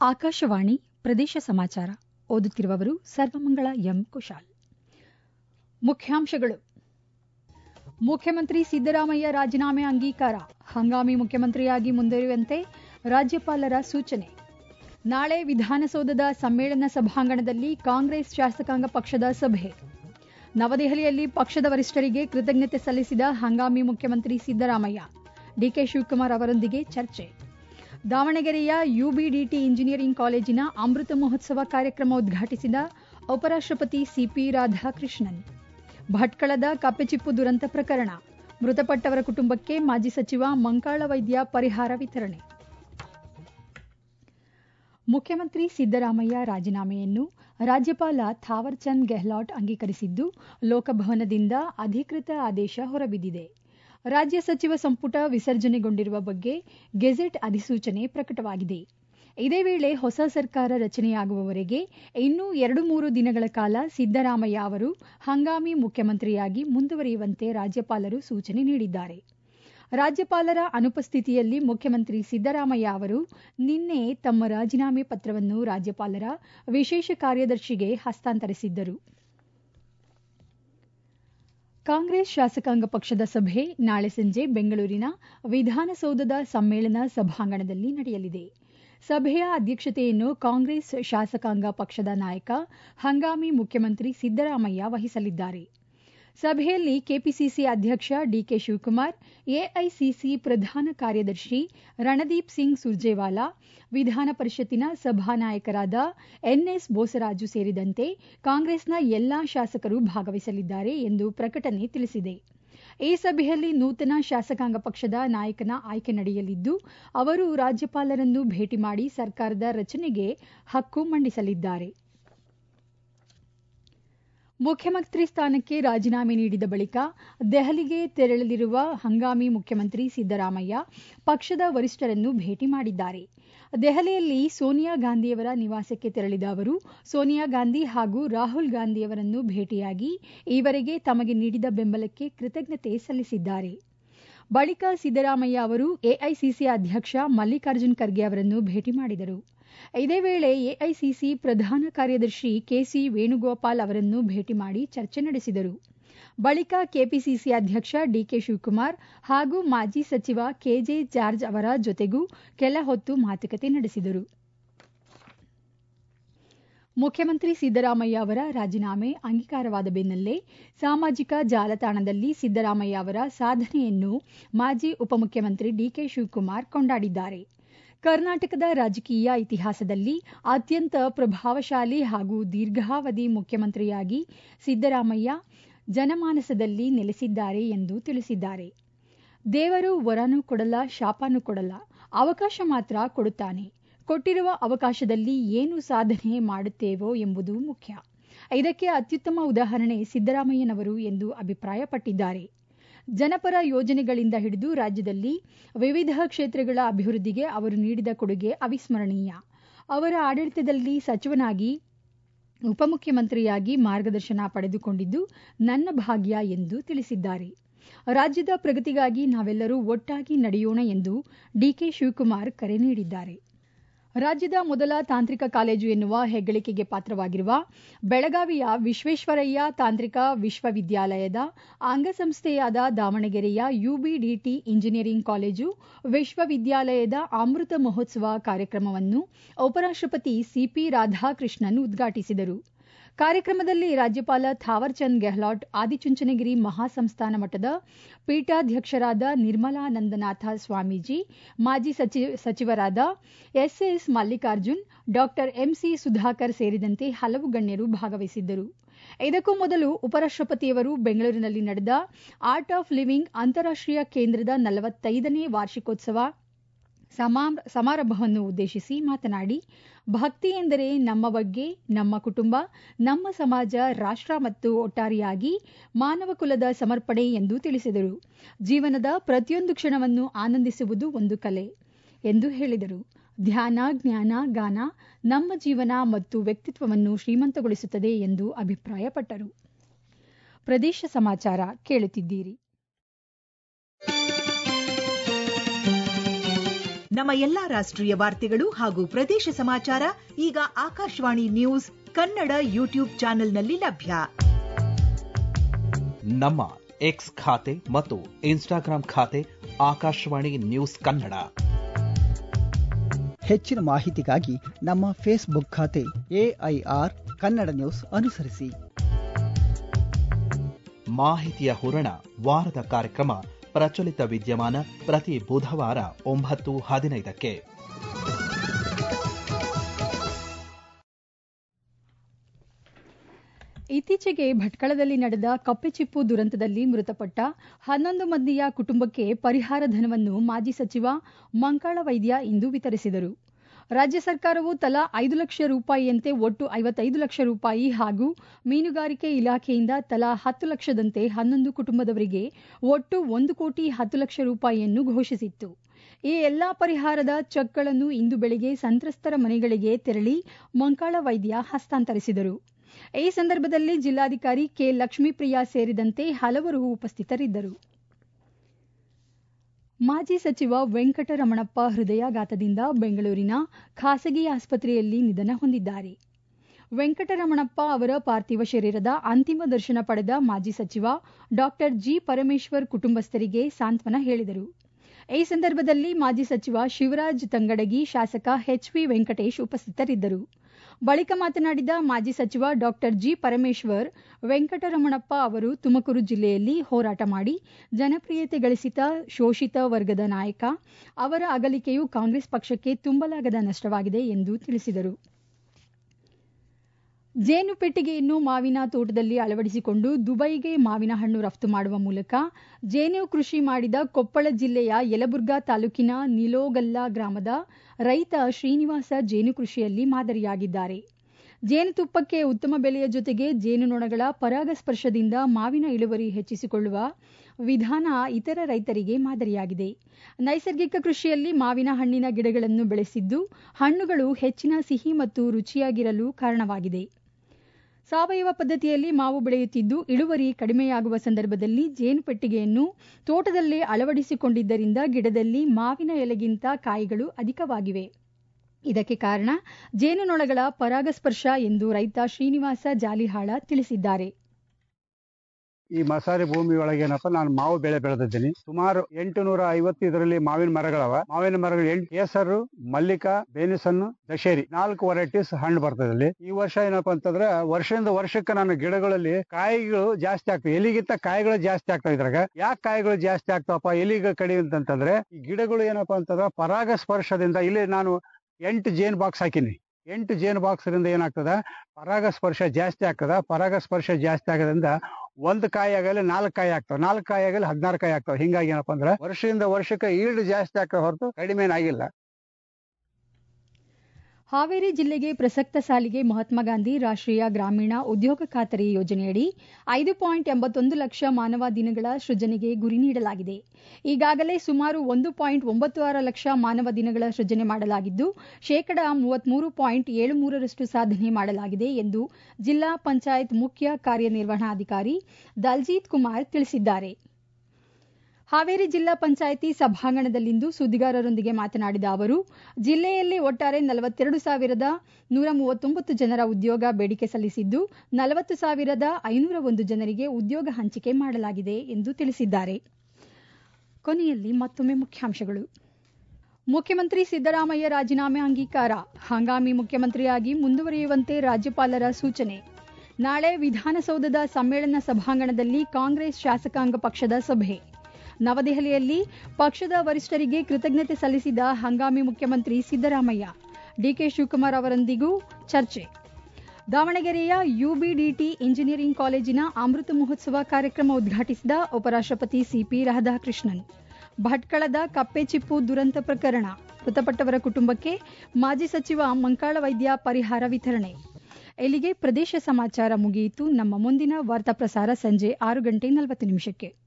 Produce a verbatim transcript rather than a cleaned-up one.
ಆಕಾಶವಾಣಿ ಪ್ರದೇಶ ಸಮಾಚಾರ ಓದುತ್ತಿರುವವರು ಸರ್ವಮಂಗಳ ಎಂ ಕುಶಾಲ್. ಮುಖ್ಯಾಂಶಗಳು. ಮುಖ್ಯಮಂತ್ರಿ ಸಿದ್ದರಾಮಯ್ಯ ರಾಜೀನಾಮೆ ಅಂಗೀಕಾರ, ಹಂಗಾಮಿ ಮುಖ್ಯಮಂತ್ರಿಯಾಗಿ ಮುಂದುವರಿಯುವಂತೆ ರಾಜ್ಯಪಾಲರ ಸೂಚನೆ. ನಾಳೆ ವಿಧಾನಸೌಧದ ಸಮ್ಮೇಳನ ಸಭಾಂಗಣದಲ್ಲಿ ಕಾಂಗ್ರೆಸ್ ಶಾಸಕಾಂಗ ಪಕ್ಷದ ಸಭೆ. ನವದೆಹಲಿಯಲ್ಲಿ ಪಕ್ಷದ ವರಿಷ್ಠರಿಗೆ ಕೃತಜ್ಞತೆ ಸಲ್ಲಿಸಿದ ಹಂಗಾಮಿ ಮುಖ್ಯಮಂತ್ರಿ ಸಿದ್ದರಾಮಯ್ಯ. ಡಿಕೆ ಶಿವಕುಮಾರ್ ಅವರೊಂದಿಗೆ ಚರ್ಚೆ. ದಾವಣಗೆರೆಯ ಯುಬಿಡಿಟಿ ಇಂಜಿನಿಯರಿಂಗ್ ಕಾಲೇಜಿನ ಅಮೃತ ಮಹೋತ್ಸವ ಕಾರ್ಯಕ್ರಮ ಉದ್ಘಾಟಿಸಿದ ಉಪರಾಷ್ಟ್ರಪತಿ ಸಿಪಿ ರಾಧಾಕೃಷ್ಣನ್. ಭಟ್ಕಳದ ಕಪ್ಪೆಚಿಪ್ಪು ದುರಂತ ಪ್ರಕರಣ, ಮೃತಪಟ್ಟವರ ಕುಟುಂಬಕ್ಕೆ ಮಾಜಿ ಸಚಿವ ಮಂಕಾಳ ವೈದ್ಯ ಪರಿಹಾರ ವಿತರಣೆ. ಮುಖ್ಯಮಂತ್ರಿ ಸಿದ್ದರಾಮಯ್ಯ ರಾಜೀನಾಮೆಯನ್ನು ರಾಜ್ಯಪಾಲ ಥಾವರ್ ಚಂದ್ ಗೆಹ್ಲಾಟ್ ಅಂಗೀಕರಿಸಿದ್ದು, ಲೋಕಭವನದಿಂದ ಅಧಿಕೃತ ಆದೇಶ ಹೊರಬಿದ್ದಿದೆ. ರಾಜ್ಯ ಸಚಿವ ಸಂಪುಟ ವಿಸರ್ಜನೆಗೊಂಡಿರುವ ಬಗ್ಗೆ ಗೆಜೆಟ್ ಅಧಿಸೂಚನೆ ಪ್ರಕಟವಾಗಿದೆ. ಇದೇ ವೇಳೆ ಹೊಸ ಸರ್ಕಾರ ರಚನೆಯಾಗುವವರೆಗೆ ಇನ್ನೂ ಎರಡು ಮೂರು ದಿನಗಳ ಕಾಲ ಸಿದ್ದರಾಮಯ್ಯ ಅವರು ಹಂಗಾಮಿ ಮುಖ್ಯಮಂತ್ರಿಯಾಗಿ ಮುಂದುವರಿಯುವಂತೆ ರಾಜ್ಯಪಾಲರು ಸೂಚನೆ ನೀಡಿದ್ದಾರೆ. ರಾಜ್ಯಪಾಲರ ಅನುಪಸ್ಥಿತಿಯಲ್ಲಿ ಮುಖ್ಯಮಂತ್ರಿ ಸಿದ್ದರಾಮಯ್ಯ ಅವರು ನಿನ್ನೆ ತಮ್ಮ ರಾಜೀನಾಮೆ ಪತ್ರವನ್ನು ರಾಜ್ಯಪಾಲರ ವಿಶೇಷ ಕಾರ್ಯದರ್ಶಿಗೆ ಹಸ್ತಾಂತರಿಸಿದ್ದರು. ಕಾಂಗ್ರೆಸ್ ಶಾಸಕಾಂಗ ಪಕ್ಷದ ಸಭೆ ನಾಳೆ ಸಂಜೆ ಬೆಂಗಳೂರಿನ ವಿಧಾನಸೌಧದ ಸಮ್ಮೇಳನ ಸಭಾಂಗಣದಲ್ಲಿ ನಡೆಯಲಿದೆ. ಸಭೆಯ ಅಧ್ಯಕ್ಷತೆಯನ್ನು ಕಾಂಗ್ರೆಸ್ ಶಾಸಕಾಂಗ ಪಕ್ಷದ ನಾಯಕ ಹಂಗಾಮಿ ಮುಖ್ಯಮಂತ್ರಿ ಸಿದ್ದರಾಮಯ್ಯ ವಹಿಸಲಿದ್ದಾರೆ. ಸಭೆಯಲ್ಲಿ ಕೆಪಿಸಿಸಿ ಅಧ್ಯಕ್ಷ ಡಿಕೆ ಶಿವಕುಮಾರ್, ಎಐಸಿಸಿ ಪ್ರಧಾನ ಕಾರ್ಯದರ್ಶಿ ರಣದೀಪ್ ಸಿಂಗ್ ಸುರ್ಜೇವಾಲಾ, ವಿಧಾನ ಪರಿಷತ್ತಿನ ಸಭಾನಾಯಕರಾದ ಎನ್ಎಸ್ ಬೋಸರಾಜು ಸೇರಿದಂತೆ ಕಾಂಗ್ರೆಸ್ನ ಎಲ್ಲಾ ಶಾಸಕರು ಭಾಗವಹಿಸಲಿದ್ದಾರೆ ಎಂದು ಪ್ರಕಟಣೆ ತಿಳಿಸಿದೆ. ಈ ಸಭೆಯಲ್ಲಿ ನೂತನ ಶಾಸಕಾಂಗ ಪಕ್ಷದ ನಾಯಕನ ಆಯ್ಕೆ ನಡೆಯಲಿದ್ದು, ಅವರು ರಾಜ್ಯಪಾಲರನ್ನು ಭೇಟಿ ಮಾಡಿ ಸರ್ಕಾರದ ರಚನೆಗೆ ಹಕ್ಕು ಮಂಡಿಸಲಿದ್ದಾರೆ. ಮುಖ್ಯಮಂತ್ರಿ ಸ್ಥಾನಕ್ಕೆ ರಾಜೀನಾಮೆ ನೀಡಿದ ಬಳಿಕ ದೆಹಲಿಗೆ ತೆರಳಲಿರುವ ಹಂಗಾಮಿ ಮುಖ್ಯಮಂತ್ರಿ ಸಿದ್ದರಾಮಯ್ಯ ಪಕ್ಷದ ವರಿಷ್ಠರನ್ನು ಭೇಟಿ ಮಾಡಿದ್ದಾರೆ. ದೆಹಲಿಯಲ್ಲಿ ಸೋನಿಯಾ ಗಾಂಧಿಯವರ ನಿವಾಸಕ್ಕೆ ತೆರಳಿದ ಅವರು ಸೋನಿಯಾ ಗಾಂಧಿ ಹಾಗೂ ರಾಹುಲ್ ಗಾಂಧಿಯವರನ್ನು ಭೇಟಿಯಾಗಿ ಈವರೆಗೆ ತಮಗೆ ನೀಡಿದ ಬೆಂಬಲಕ್ಕೆ ಕೃತಜ್ಞತೆ ಸಲ್ಲಿಸಿದ್ದಾರೆ. ಬಳಿಕ ಸಿದ್ದರಾಮಯ್ಯ ಅವರು ಎಐಸಿಸಿ ಅಧ್ಯಕ್ಷ ಮಲ್ಲಿಕಾರ್ಜುನ್ ಖರ್ಗೆ ಅವರನ್ನು ಭೇಟಿ ಮಾಡಿದರು. ಇದೇ ವೇಳೆ ಎಐಸಿಸಿ ಪ್ರಧಾನ ಕಾರ್ಯದರ್ಶಿ ಕೆಸಿ ವೇಣುಗೋಪಾಲ್ ಅವರನ್ನು ಭೇಟಿ ಮಾಡಿ ಚರ್ಚೆ ನಡೆಸಿದರು. ಬಳಿಕ ಕೆಪಿಸಿಸಿ ಅಧ್ಯಕ್ಷ ಡಿಕೆ ಶಿವಕುಮಾರ್ ಹಾಗೂ ಮಾಜಿ ಸಚಿವ ಕೆಜೆ ಜಾರ್ಜ್ ಅವರ ಜೊತೆಗೂ ಕೆಲ ಹೊತ್ತು ಮಾತುಕತೆ ನಡೆಸಿದರು. ಮುಖ್ಯಮಂತ್ರಿ ಸಿದ್ದರಾಮಯ್ಯ ಅವರ ರಾಜೀನಾಮೆ ಅಂಗೀಕಾರವಾದ ಬೆನ್ನಲ್ಲೇ ಸಾಮಾಜಿಕ ಜಾಲತಾಣದಲ್ಲಿ ಸಿದ್ದರಾಮಯ್ಯ ಅವರ ಸಾಧನೆಯನ್ನು ಮಾಜಿ ಉಪಮುಖ್ಯಮಂತ್ರಿ ಡಿಕೆ ಶಿವಕುಮಾರ್ ಕೊಂಡಾಡಿದ್ದಾರೆ. ಕರ್ನಾಟಕದ ರಾಜಕೀಯ ಇತಿಹಾಸದಲ್ಲಿ ಅತ್ಯಂತ ಪ್ರಭಾವಶಾಲಿ ಹಾಗೂ ದೀರ್ಘಾವಧಿ ಮುಖ್ಯಮಂತ್ರಿಯಾಗಿ ಸಿದ್ದರಾಮಯ್ಯ ಜನಮಾನಸದಲ್ಲಿ ನೆಲೆಸಿದ್ದಾರೆ ಎಂದು ತಿಳಿಸಿದ್ದಾರೆ. ದೇವರು ವರನೂ ಕೊಡಲ್ಲ, ಶಾಪನೂ ಕೊಡಲ್ಲ, ಅವಕಾಶ ಮಾತ್ರ ಕೊಡುತ್ತಾನೆ. ಕೊಟ್ಟಿರುವ ಅವಕಾಶದಲ್ಲಿ ಏನು ಸಾಧನೆ ಮಾಡುತ್ತೇವೋ ಎಂಬುದು ಮುಖ್ಯ. ಇದಕ್ಕೆ ಅತ್ಯುತ್ತಮ ಉದಾಹರಣೆ ಸಿದ್ದರಾಮಯ್ಯನವರು ಎಂದು ಅಭಿಪ್ರಾಯಪಟ್ಟಿದ್ದಾರೆ. ಜನಪರ ಯೋಜನೆಗಳಿಂದ ಹಿಡಿದು ರಾಜ್ಯದಲ್ಲಿ ವಿವಿಧ ಕ್ಷೇತ್ರಗಳ ಅಭಿವೃದ್ಧಿಗೆ ಅವರು ನೀಡಿದ ಕೊಡುಗೆ ಅವಿಸ್ಮರಣೀಯ. ಅವರ ಆಡಳಿತದಲ್ಲಿ ಸಚಿವನಾಗಿ, ಉಪಮುಖ್ಯಮಂತ್ರಿಯಾಗಿ ಮಾರ್ಗದರ್ಶನ ಪಡೆದುಕೊಂಡಿದ್ದು ನನ್ನ ಭಾಗ್ಯ ಎಂದು ತಿಳಿಸಿದ್ದಾರೆ. ರಾಜ್ಯದ ಪ್ರಗತಿಗಾಗಿ ನಾವೆಲ್ಲರೂ ಒಟ್ಟಾಗಿ ನಡೆಯೋಣ ಎಂದು ಡಿಕೆ ಶಿವಕುಮಾರ್ ಕರೆ ನೀಡಿದ್ದಾರೆ. ರಾಜ್ಯದ ಮೊದಲ ತಾಂತ್ರಿಕ ಕಾಲೇಜು ಎನ್ನುವ ಹೆಗ್ಗಳಿಕೆಗೆ ಪಾತ್ರವಾಗಿರುವ ಬೆಳಗಾವಿಯ ವಿಶ್ವೇಶ್ವರಯ್ಯ ತಾಂತ್ರಿಕ ವಿಶ್ವವಿದ್ಯಾಲಯದ ಅಂಗಸಂಸ್ಥೆಯಾದ ದಾವಣಗೆರೆಯ ಯುಬಿಡಿಟಿ ಇಂಜಿನಿಯರಿಂಗ್ ಕಾಲೇಜು ವಿಶ್ವವಿದ್ಯಾಲಯದ ಅಮೃತ ಮಹೋತ್ಸವ ಕಾರ್ಯಕ್ರಮವನ್ನು ಉಪರಾಷ್ಟ್ರಪತಿ ಸಿಪಿ ರಾಧಾಕೃಷ್ಣನ್ ಉದ್ಘಾಟಿಸಿದರು. ಕಾರ್ಯಕ್ರಮದಲ್ಲಿ ರಾಜ್ಯಪಾಲ ಥಾವರ್ ಚಂದ್ ಗೆಹ್ಲಾಟ್, ಆದಿಚುಂಚನಗಿರಿ ಮಹಾಸಂಸ್ಥಾನ ಮಠದ ಪೀಠಾಧ್ಯಕ್ಷರಾದ ನಿರ್ಮಲಾನಂದನಾಥ ಸ್ವಾಮೀಜಿ, ಮಾಜಿ ಸಚಿವರಾದ S S Mallikarjun, doctor M C Sudhakar ಸೇರಿದಂತೆ ಹಲವು ಗಣ್ಯರು ಭಾಗವಹಿಸಿದ್ದರು. ಇದಕ್ಕೂ ಮೊದಲು ಉಪರಾಷ್ಟ್ರಪತಿಯವರು ಬೆಂಗಳೂರಿನಲ್ಲಿ ನಡೆದ ಆರ್ಟ್ ಆಫ್ ಲಿವಿಂಗ್ ಅಂತಾರಾಷ್ಟ್ರೀಯ ಕೇಂದ್ರದ ನಲವತ್ತೈದನೇ ವಾರ್ಷಿಕೋತ್ಸವ ಸಮಾರಂಭವನ್ನು ಉದ್ದೇಶಿಸಿ ಮಾತನಾಡಿ, ಭಕ್ತಿ ಎಂದರೆ ನಮ್ಮ ಬಗ್ಗೆ, ನಮ್ಮ ಕುಟುಂಬ, ನಮ್ಮ ಸಮಾಜ, ರಾಷ್ಟ್ರ ಮತ್ತು ಒಟ್ಟಾರೆಯಾಗಿ ಮಾನವ ಕುಲದ ಸಮರ್ಪಣೆ ಎಂದು ತಿಳಿಸಿದರು. ಜೀವನದ ಪ್ರತಿಯೊಂದು ಕ್ಷಣವನ್ನು ಆನಂದಿಸುವುದು ಒಂದು ಕಲೆ ಎಂದು ಹೇಳಿದರು. ಧ್ಯಾನ, ಜ್ಞಾನ, ಗಾನ ನಮ್ಮ ಜೀವನ ಮತ್ತು ವ್ಯಕ್ತಿತ್ವವನ್ನು ಶ್ರೀಮಂತಗೊಳಿಸುತ್ತದೆ ಎಂದು ಅಭಿಪ್ರಾಯಪಟ್ಟರು. ಪ್ರದೇಶ ಸಮಾಚಾರ ಕೇಳುತ್ತಿದ್ದೀರಿ. ನಮ್ಮ ಎಲ್ಲಾ ರಾಷ್ಟ್ರೀಯ ವಾರ್ತೆಗಳು ಹಾಗೂ ಪ್ರದೇಶ ಸಮಾಚಾರ ಈಗ ಆಕಾಶವಾಣಿ ನ್ಯೂಸ್ ಕನ್ನಡ ಯೂಟ್ಯೂಬ್ ಚಾನೆಲ್ನಲ್ಲಿ ಲಭ್ಯ. ನಮ್ಮ ಎಕ್ಸ್ ಖಾತೆ ಮತ್ತು ಇನ್ಸ್ಟಾಗ್ರಾಂ ಖಾತೆ ಆಕಾಶವಾಣಿ ನ್ಯೂಸ್ ಕನ್ನಡ. ಹೆಚ್ಚಿನ ಮಾಹಿತಿಗಾಗಿ ನಮ್ಮ ಫೇಸ್ಬುಕ್ ಖಾತೆ ಎಐಆರ್ ಕನ್ನಡ ನ್ಯೂಸ್ ಅನುಸರಿಸಿ. ಮಾಹಿತಿಯ ಹೂರಣ ವಾರದ ಕಾರ್ಯಕ್ರಮ ಪ್ರಚಲಿತ ವಿದ್ಯಮಾನ ಪ್ರತಿ ಬುಧವಾರ ಒಂಬತ್ತು ಹದಿನೈದಕ್ಕೆ. ಇತ್ತೀಚೆಗೆ ಭಟ್ಕಳದಲ್ಲಿ ನಡೆದ ಕಪ್ಪೆಚಿಪ್ಪು ದುರಂತದಲ್ಲಿ ಮೃತಪಟ್ಟ ಹನ್ನೊಂದು ಮಂದಿಯ ಕುಟುಂಬಕ್ಕೆ ಪರಿಹಾರ ಧನವನ್ನು ಮಾಜಿ ಸಚಿವ ಮಂಕಾಳ ವೈದ್ಯ ಇಂದು ವಿತರಿಸಿದರು. ರಾಜ್ಯ ಸರ್ಕಾರವು ತಲಾ ಐದು ಲಕ್ಷ ರೂಪಾಯಿಯಂತೆ ಒಟ್ಟು ಐವತ್ತೈದು ಲಕ್ಷ ರೂಪಾಯಿ ಹಾಗೂ ಮೀನುಗಾರಿಕೆ ಇಲಾಖೆಯಿಂದ ತಲಾ ಹತ್ತು ಲಕ್ಷದಂತೆ ಹನ್ನೊಂದು ಕುಟುಂಬದವರಿಗೆ ಒಟ್ಟು ಒಂದು ಕೋಟಿ ಹತ್ತು ಲಕ್ಷ ರೂಪಾಯಿಯನ್ನು ಘೋಷಿಸಿತ್ತು. ಈ ಎಲ್ಲಾ ಪರಿಹಾರದ ಚೆಕ್ಗಳನ್ನು ಇಂದು ಬೆಳಗ್ಗೆ ಸಂತ್ರಸ್ತರ ಮನೆಗಳಿಗೆ ತೆರಳಿ ಮಂಕಾಳ ವೈದ್ಯ ಹಸ್ತಾಂತರಿಸಿದರು. ಈ ಸಂದರ್ಭದಲ್ಲಿ ಜಿಲ್ಲಾಧಿಕಾರಿ ಕೆ ಲಕ್ಷ್ಮೀಪ್ರಿಯಾ ಸೇರಿದಂತೆ ಹಲವರು ಉಪಸ್ಥಿತರಿದ್ದರು. ಮಾಜಿ ಸಚಿವ ವೆಂಕಟರಮಣಪ್ಪ ಹೃದಯಾಘಾತದಿಂದ ಬೆಂಗಳೂರಿನ ಖಾಸಗಿ ಆಸ್ಪತ್ರೆಯಲ್ಲಿ ನಿಧನ ಹೊಂದಿದ್ದಾರೆ. ವೆಂಕಟರಮಣಪ್ಪ ಅವರ ಪಾರ್ಥಿವ ಶರೀರದ ಅಂತಿಮ ದರ್ಶನ ಪಡೆದ ಮಾಜಿ ಸಚಿವ ಡಾಕ್ಟರ್ ಜಿ ಪರಮೇಶ್ವರ್ ಕುಟುಂಬಸ್ಥರಿಗೆ ಸಾಂತ್ವನ ಹೇಳಿದರು. ಈ ಸಂದರ್ಭದಲ್ಲಿ ಮಾಜಿ ಸಚಿವ ಶಿವರಾಜ್ ತಂಗಡಗಿ, ಶಾಸಕ ಎಚ್ ವಿ ವೆಂಕಟೇಶ್ ಉಪಸ್ಥಿತರಿದ್ದರು. ಬಳಿಕ ಮಾತನಾಡಿದ ಮಾಜಿ ಸಚಿವ ಡಾಕ್ಟರ್ ಜಿ ಪರಮೇಶ್ವರ್, ವೆಂಕಟರಮಣಪ್ಪ ಅವರು ತುಮಕೂರು ಜಿಲ್ಲೆಯಲ್ಲಿ ಹೋರಾಟ ಮಾಡಿ ಜನಪ್ರಿಯತೆ ಗಳಿಸಿದ ಶೋಷಿತ ವರ್ಗದ ನಾಯಕ. ಅವರ ಅಗಲಿಕೆಯು ಕಾಂಗ್ರೆಸ್ ಪಕ್ಷಕ್ಕೆ ತುಂಬಲಾಗದ ನಷ್ಟವಾಗಿದೆ ಎಂದು ತಿಳಿಸಿದರು. ಜೇನು ಪೆಟ್ಟಿಗೆಯನ್ನು ಮಾವಿನ ತೋಟದಲ್ಲಿ ಅಳವಡಿಸಿಕೊಂಡು ದುಬೈಗೆ ಮಾವಿನ ಹಣ್ಣು ರಫ್ತು ಮಾಡುವ ಮೂಲಕ ಜೇನು ಕೃಷಿ ಮಾಡಿದ ಕೊಪ್ಪಳ ಜಿಲ್ಲೆಯ ಯಲಬುರ್ಗಾ ತಾಲೂಕಿನ ನಿಲೋಗಲ್ಲ ಗ್ರಾಮದ ರೈತ ಶ್ರೀನಿವಾಸ ಜೇನು ಕೃಷಿಯಲ್ಲಿ ಮಾದರಿಯಾಗಿದ್ದಾರೆ. ಜೇನುತುಪ್ಪಕ್ಕೆ ಉತ್ತಮ ಬೆಲೆಯ ಜೊತೆಗೆ ಜೇನುನೊಣಗಳ ಪರಾಗಸ್ಪರ್ಶದಿಂದ ಮಾವಿನ ಇಳುವರಿ ಹೆಚ್ಚಿಸಿಕೊಳ್ಳುವ ವಿಧಾನ ಇತರ ರೈತರಿಗೆ ಮಾದರಿಯಾಗಿದೆ. ನೈಸರ್ಗಿಕ ಕೃಷಿಯಲ್ಲಿ ಮಾವಿನ ಹಣ್ಣಿನ ಗಿಡಗಳನ್ನು ಬೆಳೆಸಿದ್ದು ಹಣ್ಣುಗಳು ಹೆಚ್ಚಿನ ಸಿಹಿ ಮತ್ತು ರುಚಿಯಾಗಿರಲು ಕಾರಣವಾಗಿದೆ. ಸಾವಯವ ಪದ್ಧತಿಯಲ್ಲಿ ಮಾವು ಬೆಳೆಯುತ್ತಿದ್ದು ಇಳುವರಿ ಕಡಿಮೆಯಾಗುವ ಸಂದರ್ಭದಲ್ಲಿ ಜೇನು ಪೆಟ್ಟಿಗೆಯನ್ನು ತೋಟದಲ್ಲೇ ಅಳವಡಿಸಿಕೊಂಡಿದ್ದರಿಂದ ಗಿಡದಲ್ಲಿ ಮಾವಿನ ಎಲೆಗಿಂತ ಕಾಯಿಗಳು ಅಧಿಕವಾಗಿವೆ. ಇದಕ್ಕೆ ಕಾರಣ ಜೇನುನೊಣಗಳ ಪರಾಗಸ್ಪರ್ಶ ಎಂದು ರೈತ ಶ್ರೀನಿವಾಸ ಜಾಲಿಹಾಳ ತಿಳಿಸಿದ್ದಾರೆ. ಈ ಮಸಾರಿ ಭೂಮಿ ಒಳಗೆ ಏನಪ್ಪ ನಾನು ಮಾವು ಬೆಳೆ ಬೆಳೆದಿದ್ದೀನಿ. ಸುಮಾರು ಎಂಟು ನೂರ ಐವತ್ತು ಇದರಲ್ಲಿ ಮಾವಿನ ಮರಗಳವ. ಮಾವಿನ ಮರಗಳು ಎಂಟು ಕೇಸರು, ಮಲ್ಲಿಕಾ, ಬೇನಿಸನ್ನು, ದಶೇರಿ ನಾಲ್ಕು ವೆರೈಟೀಸ್ ಹಣ್ಣು ಬರ್ತದೆ. ಈ ವರ್ಷ ಏನಪ್ಪಾ ಅಂತಂದ್ರೆ ವರ್ಷದಿಂದ ವರ್ಷಕ್ಕೆ ನಾನು ಗಿಡಗಳಲ್ಲಿ ಕಾಯಿಗಳು ಜಾಸ್ತಿ ಆಗ್ತವೆ. ಎಲಿಗಿಂತ ಕಾಯಿಗಳು ಜಾಸ್ತಿ ಆಗ್ತಾವ. ಇದ್ರಾಗ ಯಾಕೆ ಕಾಯಿಗಳು ಜಾಸ್ತಿ ಆಗ್ತಾವಪ್ಪ ಎಲಿಗ ಕಡಿಮೆ ಅಂತಂತಂದ್ರೆ ಈ ಗಿಡಗಳು ಏನಪ್ಪಾ ಅಂತಂದ್ರೆ ಪರಾಗ ಸ್ಪರ್ಶದಿಂದ ಇಲ್ಲಿ ನಾನು ಎಂಟು ಜೇನ್ ಬಾಕ್ಸ್ ಹಾಕಿನಿ. ಎಂಟು ಜೇನು ಬಾಕ್ಸ್ ರಿಂದ ಏನಾಗ್ತದ ಪರಾಗಸ್ಪರ್ಶ ಜಾಸ್ತಿ ಆಗ್ತದ. ಪರಾಗಸ್ಪರ್ಶ ಜಾಸ್ತಿ ಆಗೋದ್ರಿಂದ ಒಂದ್ ಕಾಯಿ ಆಗಲಿ ನಾಲ್ಕು ಕಾಯಿ ಆಗ್ತಾವ, ನಾಲ್ಕು ಕಾಯಿ ಆಗಲಿ ಹದಿನಾರು ಕಾಯಿ ಆಗ್ತಾವ. ಹಿಂಗಾಗಿ ಏನಪ್ಪಾ ಅಂದ್ರೆ ವರ್ಷದಿಂದ ವರ್ಷಕ್ಕೆ ಈಲ್ಡ್ ಜಾಸ್ತಿ ಆಗ್ತಾವ ಹೊರತು ಕಡಿಮೆನಾಗಿಲ್ಲ. ಹಾವೇರಿ ಜಿಲ್ಲೆಗೆ ಪ್ರಸಕ್ತ ಸಾಲಿಗೆ ಮಹಾತ್ಮ ಗಾಂಧಿ ರಾಷ್ಟ್ರೀಯ ಗ್ರಾಮೀಣ ಉದ್ಯೋಗ ಖಾತರಿ ಯೋಜನೆಯಡಿ ಐದು ಪಾಯಿಂಟ್ ಎಂಬತ್ತೊಂದು ಲಕ್ಷ ಮಾನವ ದಿನಗಳ ಸೃಜನೆಗೆ ಗುರಿ ನೀಡಲಾಗಿದೆ. ಈಗಾಗಲೇ ಸುಮಾರು ಒಂದು ಪಾಯಿಂಟ್ ಒಂಬತ್ತು ಆರು ಲಕ್ಷ ಮಾನವ ದಿನಗಳ ಸೃಜನೆ ಮಾಡಲಾಗಿದ್ದು ಶೇಕಡಾ ಮೂವತ್ಮೂರು ಪಾಯಿಂಟ್ ಏಳು ಮೂರರಷ್ಟು ಸಾಧನೆ ಮಾಡಲಾಗಿದೆ ಎಂದು ಜಿಲ್ಲಾ ಪಂಚಾಯತ್ ಮುಖ್ಯ ಕಾರ್ಯನಿರ್ವಹಣಾಧಿಕಾರಿ ದಲ್ಜೀತ್ ಕುಮಾರ್ ತಿಳಿಸಿದ್ದಾರೆ. ಹಾವೇರಿ ಜಿಲ್ಲಾ ಪಂಚಾಯಿತಿ ಸಭಾಂಗಣದಲ್ಲಿಂದು ಸುದ್ದಿಗಾರರೊಂದಿಗೆ ಮಾತನಾಡಿದ ಅವರು, ಜಿಲ್ಲೆಯಲ್ಲಿ ಒಟ್ಟಾರೆ ನಲವತ್ತೆರಡು ಸಾವಿರದ ನೂರ ಮೂವತ್ತೊಂಬತ್ತು ಜನರ ಉದ್ಯೋಗ ಬೇಡಿಕೆ ಸಲ್ಲಿಸಿದ್ದು ನಲವತ್ತು ಸಾವಿರದ ಐನೂರ ಒಂದು ಜನರಿಗೆ ಉದ್ಯೋಗ ಹಂಚಿಕೆ ಮಾಡಲಾಗಿದೆ ಎಂದು ತಿಳಿಸಿದ್ದಾರೆ. ಕೊನೆಯಲ್ಲಿ ಮತ್ತೊಮ್ಮೆ ಮುಖ್ಯಾಂಶಗಳು. ಮುಖ್ಯಮಂತ್ರಿ ಸಿದ್ದರಾಮಯ್ಯ ರಾಜೀನಾಮೆ ಅಂಗೀಕಾರ, ಹಂಗಾಮಿ ಮುಖ್ಯಮಂತ್ರಿಯಾಗಿ ಮುಂದುವರಿಯುವಂತೆ ರಾಜ್ಯಪಾಲರ ಸೂಚನೆ. ನಾಳೆ ವಿಧಾನಸೌಧದ ಸಮ್ಮೇಳನ ಸಭಾಂಗಣದಲ್ಲಿ ಕಾಂಗ್ರೆಸ್ ಶಾಸಕಾಂಗ ಪಕ್ಷದ ಸಭೆ. ನವದೆಹಲಿಯಲ್ಲಿ ಪಕ್ಷದ ವರಿಷ್ಠರಿಗೆ ಕೃತಜ್ಞತೆ ಸಲ್ಲಿಸಿದ ಹಂಗಾಮಿ ಮುಖ್ಯಮಂತ್ರಿ ಸಿದ್ದರಾಮಯ್ಯ. ಡಿಕೆ ಶಿವಕುಮಾರ್ ಅವರೊಂದಿಗೂ ಚರ್ಚೆ. ದಾವಣಗೆರೆಯ ಯುಬಿಡಿಟಿ ಇಂಜಿನಿಯರಿಂಗ್ ಕಾಲೇಜಿನ ಅಮೃತ ಮಹೋತ್ಸವ ಕಾರ್ಯಕ್ರಮ ಉದ್ಘಾಟಿಸಿದ ಉಪರಾಷ್ಟ್ರಪತಿ ಸಿಪಿ ರಾಧಾಕೃಷ್ಣನ್. ಭಟ್ಕಳದ ಕಪ್ಪೆಚಿಪ್ಪು ದುರಂತ ಪ್ರಕರಣ, ಮೃತಪಟ್ಟವರ ಕುಟುಂಬಕ್ಕೆ ಮಾಜಿ ಸಚಿವ ಮಂಕಾಳ ವೈದ್ಯ ಪರಿಹಾರ ವಿತರಣೆ. ಇಲ್ಲಿಗೆ ಪ್ರದೇಶ ಸಮಾಚಾರ ಮುಗಿಯಿತು. ನಮ್ಮ ಮುಂದಿನ ವಾರ್ತಾ ಪ್ರಸಾರ ಸಂಜೆ ಆರು ಗಂಟೆ ನಲವತ್ತು ನಿಮಿಷಕ್ಕೆ.